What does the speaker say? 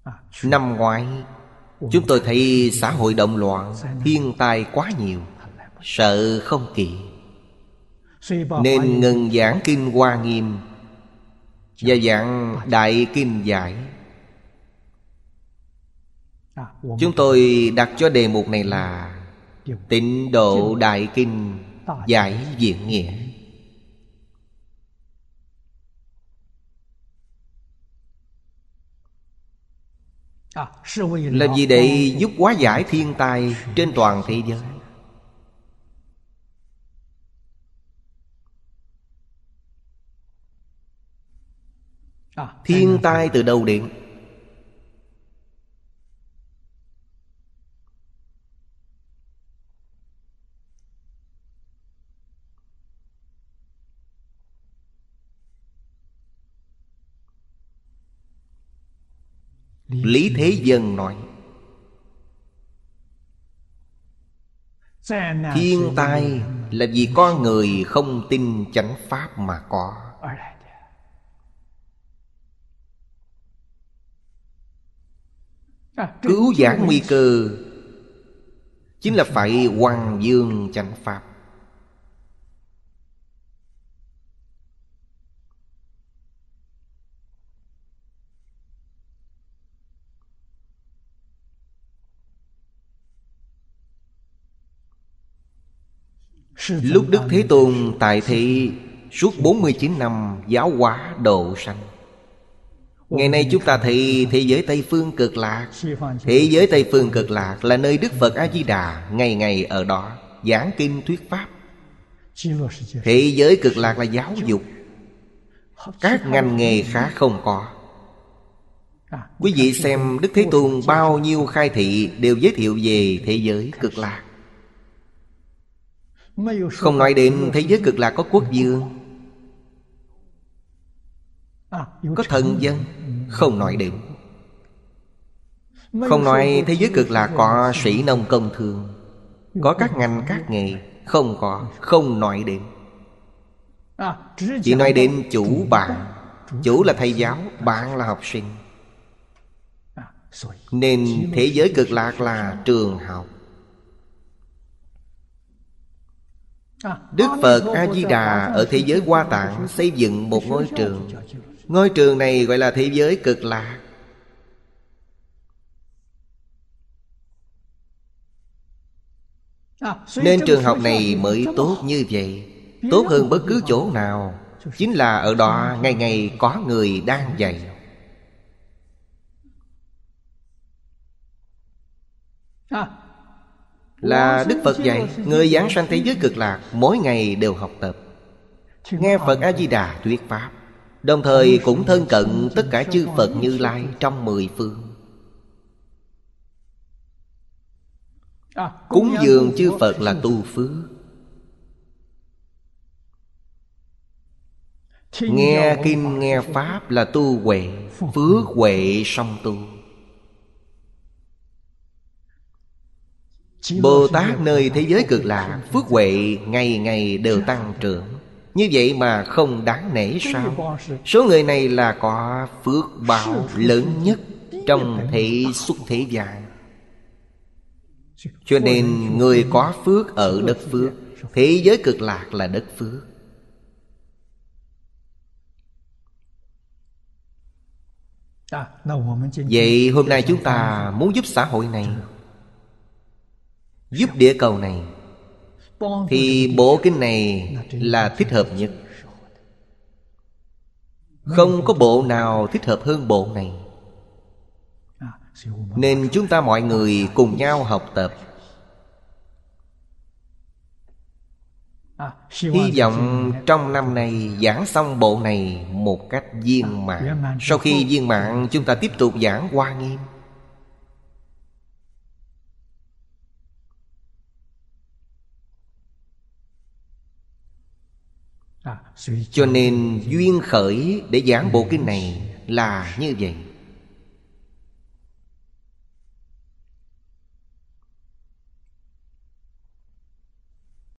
Năm ngoái chúng tôi thấy xã hội động loạn, thiên tai quá nhiều, sợ không kịp, nên ngừng giảng kinh Hoa Nghiêm và giảng Đại Kinh Giải. Chúng tôi đặt cho đề mục này là Tịnh Độ Đại Kinh Giải Diện Nghĩa. Là vì để giúp hóa giải thiên tai trên toàn thế giới. Thiên tai từ đâu đến? Lý Thế Dân nói thiên tai là vì con người không tin chánh pháp mà có. Cứu vãn nguy cơ chính là phải hoằng dương chánh pháp. Lúc Đức Thế Tôn tại thị suốt 49 năm giáo hóa độ sanh. Ngày nay chúng ta thấy thế giới Tây Phương Cực Lạc. Thế giới Tây Phương Cực Lạc là nơi Đức Phật A-di-đà ngày ngày ở đó giảng kinh thuyết pháp. Thế giới Cực Lạc là giáo dục, các ngành nghề khác không có. Quý vị xem Đức Thế Tôn bao nhiêu khai thị đều giới thiệu về thế giới Cực Lạc. Không nói đến thế giới Cực Lạc có quốc vương, có thần dân, không nói đến. Không nói thế giới Cực Lạc có sĩ nông công thương, có các ngành các nghề, không có, không nói đến. Chỉ nói đến chủ bạn. Chủ là thầy giáo, bạn là học sinh. Nên thế giới Cực Lạc là trường học. Đức Phật A-di-đà ở thế giới Hoa Tạng xây dựng một ngôi trường. Ngôi trường này gọi là thế giới Cực Lạc. Nên trường học này mới tốt như vậy, tốt hơn bất cứ chỗ nào. Chính là ở đó ngày ngày có người đang dạy. Là Đức Phật dạy, người giảng sanh thế giới Cực Lạc mỗi ngày đều học tập, nghe Phật A-di-đà thuyết pháp, đồng thời cũng thân cận tất cả chư Phật Như Lai trong 10 phương. Cúng dường chư Phật là tu phước. Nghe kinh nghe pháp là tu huệ, phước huệ song tu. Bồ Tát nơi thế giới Cực Lạc phước huệ ngày ngày đều tăng trưởng. Như vậy mà không đáng nể sao? Số người này là có phước báo lớn nhất trong thế xuất thế gian. Cho nên người có phước ở đất phước. Thế giới Cực Lạc là đất phước. Vậy hôm nay chúng ta muốn giúp xã hội này, giúp địa cầu này, thì bộ kinh này là thích hợp nhất. Không có bộ nào thích hợp hơn bộ này. Nên chúng ta mọi người cùng nhau học tập. Hy vọng trong năm nay giảng xong bộ này một cách viên mãn. Sau khi viên mãn, chúng ta tiếp tục giảng Hoa Nghiêm. Cho nên duyên khởi để giảng bộ kinh này là như vậy.